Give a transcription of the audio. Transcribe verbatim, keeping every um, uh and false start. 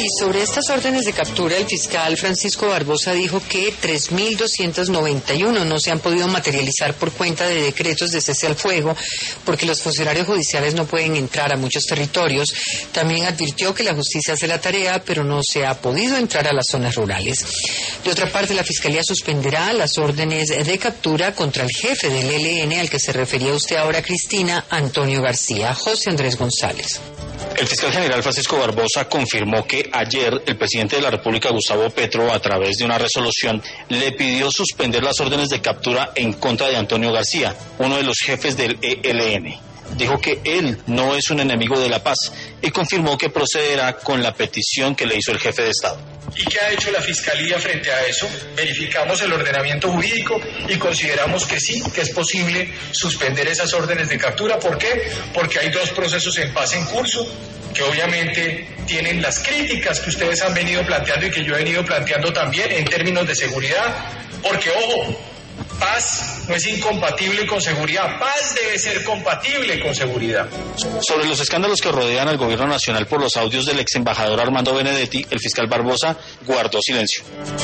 Y sobre estas órdenes de captura, el fiscal Francisco Barbosa dijo que tres mil doscientos noventa y uno no se han podido materializar por cuenta de decretos de cese al fuego, porque los funcionarios judiciales no pueden entrar a muchos territorios. También advirtió que la justicia hace la tarea, pero no se ha podido entrar a las zonas rurales. De otra parte, la Fiscalía suspenderá las órdenes de captura contra el jefe del E L N al que se refería usted ahora, Cristina, Antonio García. José Andrés González. El fiscal general Francisco Barbosa confirmó que ayer el presidente de la República, Gustavo Petro, a través de una resolución, le pidió suspender las órdenes de captura en contra de Antonio García, uno de los jefes del E L N. Dijo que él no es un enemigo de la paz y confirmó que procederá con la petición que le hizo el jefe de Estado. ¿Y qué ha hecho la Fiscalía frente a eso? Verificamos el ordenamiento jurídico y consideramos que sí, que es posible suspender esas órdenes de captura. ¿Por qué? Porque hay dos procesos en paz en curso que obviamente tienen las críticas que ustedes han venido planteando y que yo he venido planteando también en términos de seguridad. Porque, ojo, paz no es incompatible con seguridad, paz debe ser compatible con seguridad. Sobre los escándalos que rodean al gobierno nacional por los audios del ex embajador Armando Benedetti, el fiscal Barbosa guardó silencio.